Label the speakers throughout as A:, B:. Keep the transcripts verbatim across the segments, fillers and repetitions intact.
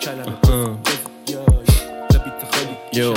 A: یو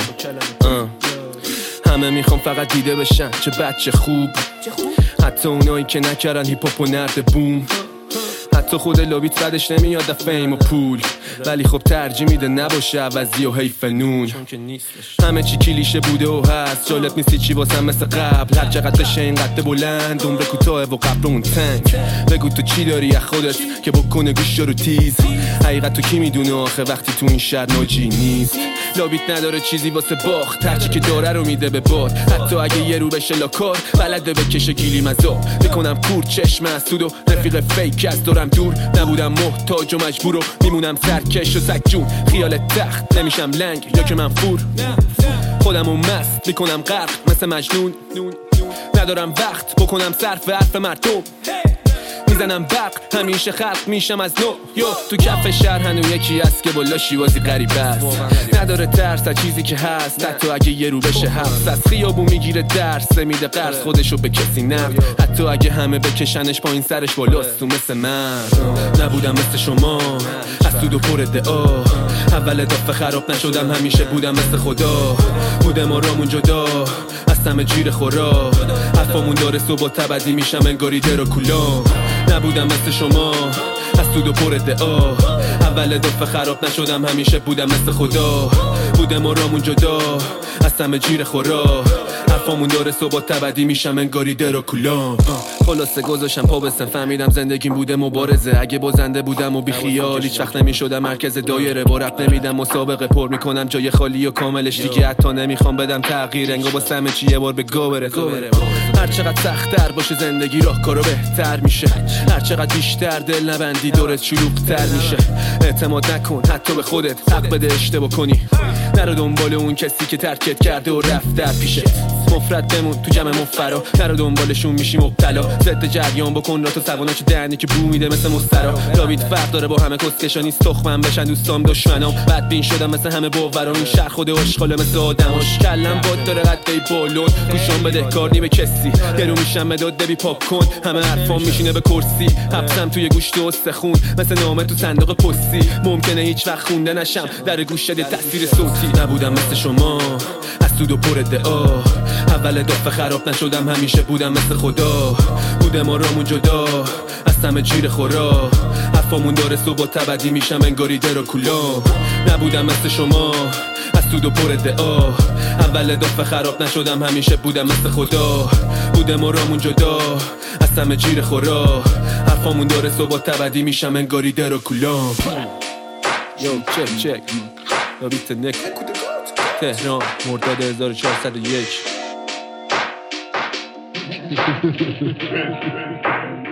A: همه میخوام فقط دیده بشن چه بچه خوب، حتی اونایی که نکردن هیپاپ و نرد بوم، حتی خود لابیت بعدش نمیاد دا فیم و پول، ولی خب ترجیح میده نباشه عوضی و حیف نون. همه چی کلیشه بوده و هست، جالب نیستی چی واسم مثل قبل، هر چقدر بشه این قد بلند عمر کوتاه و قبرمون تنگ. بگو تو چی داری از خودت که بکنه گوش رو تیز، حقیقت تو کی میدونه آخه وقتی تو این شهر ناجی نیست. لابیت نداره چیزی واسه باخت، هرچی که داره رو میده به باد، حتی اگه یه رو بشه لاکار بلده بکشه گیلی مزار. میکنم کور چشم اسود و رفیق فیک از دورم دور، نبودم محتاج و مجبور و میمونم سرکش و سگجون. خیال تخت نمیشم لنگ یا که من فور، خودمو مست میکنم غرق مثل مجنون. ندارم وقت بکنم صرف حرف مردم، میزنم برق همیشه خلق میشم از نو. یو تو کف شهر هنو یکی هست که بالا شیوازی غریب است، نداره ترس از چیزی که هست، حتی اگه یه رو بشه حبس. از خیابون میگیره درس میده قرض خودشو به کسی نفت، حتی اگه همه بکشنش پایین سرش بالاست تو مثل من. نبودم مثل شما حسود و پر ادعا، اول دفعه خراب نشدم همیشه بودم مثل خدا. بودم آرامون جدا از همه جیر خورا، حرفامون داره صبح تبدی میشم انگاری دراکولا. نبودم مثل شما حسود و پر ادعا، اول دفعه خراب نشدم همیشه بودم مثل خدا. بودم آرامون جدا از همه جیر خورا، حرفامون داره صبح تبدی میشم انگاری دراکولا. خلاصه گذاشتم پا بستم فهمیدم زندگیم بوده مبارزه، اگه بازنده بودم و بیخیال هیچ وقت نمیشدم مرکز دایره. با رپ نمیدم مسابقه پر میکنم جای خالی و کاملش دیگه، حتی نمیخوام بدم تغییر انگار با سمه چی یه بار به گا برسه. هر چقدر سخت‌تر باشه زندگی راهکارو بهتر میشه، هر چقدر بیشتر دل نبندی دورت شلوغ‌تر میشه. اعتماد نکن حتی به خودت، حق بده اشتباه کنی، نرو دنبال اون کسی که ترکت کرده و رفت در پیشت. مفرد بمون تو جمع مفرا، نرو دنبالشون میشی مبتلا. ضد جریان بکن را تو سواناش دهنی که بو میده مثل مسترا. لابیت فرق داره با همه کسکشا نیست تخمم بشن دوستام دشمنام. بدبین شدم مثل همه باورام، این شهر خود اشغاله مثل آدماش. کلم باد داره قدی بالون، گوشام بده کار نی به کسی، یه رو میشم مداد بی پاک کن. همه حرفام میشینه به کرسی، حبسم توی گوشت و استخون مثل نامه تو صندوق پستی. ممکنه هیچ وقت خونده نشم در گوش ده تصویر صوتی. نبودم مثل شما حسود و پر ادعا، اول دفعه خراب نشدم همیشه بودم مثل خدا. بودم آرامون جدا از همه جیر خورا، حرفامون داره صبح تبدی میشم انگاری دراکولا. نبودم مثل شما حسود و پر ادعا، اول دفعه خراب نشدم همیشه بودم مثل خدا. بودم آرامون جدا از همه جیر خورا، حرفامون داره صبح تبدی میشم انگاری دراکولا. یو چک چک لابیت نک تهران مرداد هزار و چهارصد و یک.